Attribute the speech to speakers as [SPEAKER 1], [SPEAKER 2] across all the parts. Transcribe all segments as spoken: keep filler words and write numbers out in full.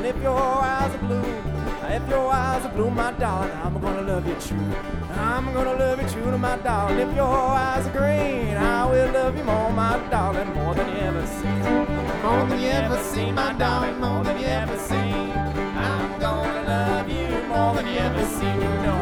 [SPEAKER 1] if your eyes are blue, if your eyes are blue, my darling, I'm gonna love you true. I'm gonna love you true to my darling. If your eyes are green, I will love you more, my darling, more than you ever seen. More than you ever seen, my darling, more than you ever seen. I'm gonna love you more than you ever seen, you know.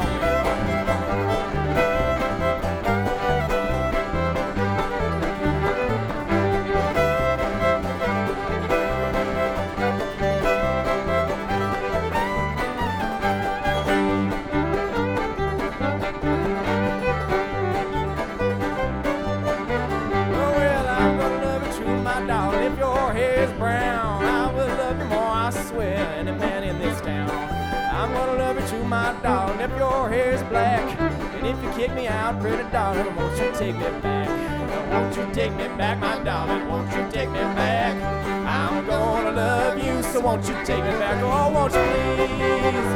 [SPEAKER 1] If your hair is brown, I will love you more, I swear, than any man in this town. I'm gonna love you too, my darling, if your hair is black. And if you kick me out, pretty darling, won't you take me back? Won't you take me back, my darling, won't you take me back? I'm gonna love you, so won't you take me back? Oh, won't you please?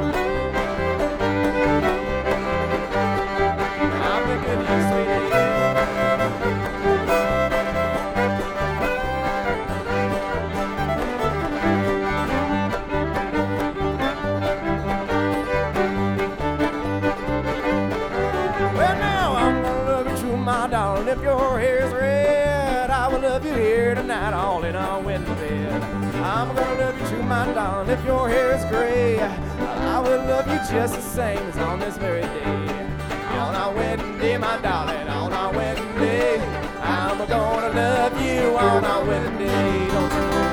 [SPEAKER 1] I'll be good to you, sweetie. My darling, if your hair is red, I will love you here tonight, all in our wedding bed. I'm gonna love you too, my darling, if your hair is gray, I will love you just the same as on this very day. On our wedding day, my darling, on our wedding day, I'm gonna love you on our wedding day, don't you know?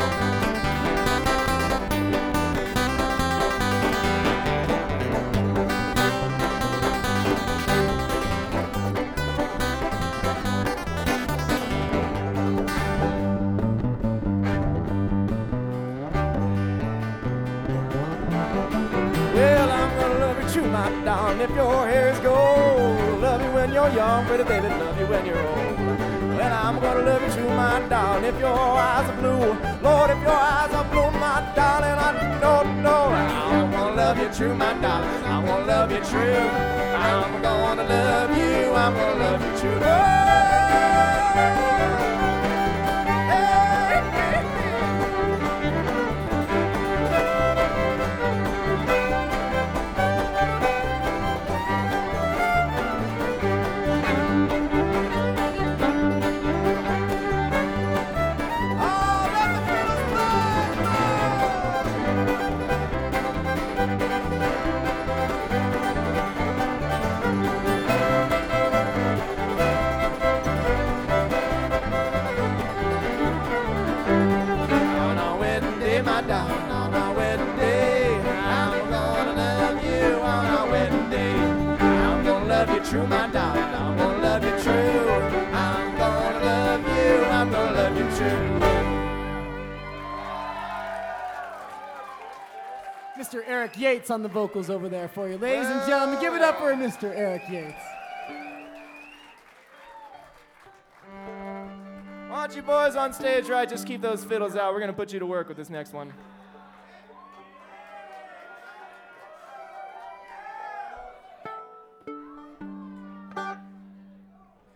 [SPEAKER 1] My darling, if your hair is gold, love you when you're young, pretty baby, love you when you're old. Well, I'm gonna love you too, my darling, if your eyes are blue. Lord, if your eyes are blue, my darling, I don't know. I'm gonna love you true, my darling, I'm gonna love you true. I'm gonna love you, I'm gonna love you true. Oh! My darling, on our wedding day, I'm gonna love you on our wedding day. I'm gonna love you true, my darling, I'm gonna love you true. I'm gonna love you, I'm gonna love you true.
[SPEAKER 2] Mister Eric Yates on the vocals over there for you. Ladies and gentlemen, give it up for Mister Eric Yates.
[SPEAKER 1] Why don't you boys on stage right, just keep those fiddles out. We're gonna put you to work with this next one.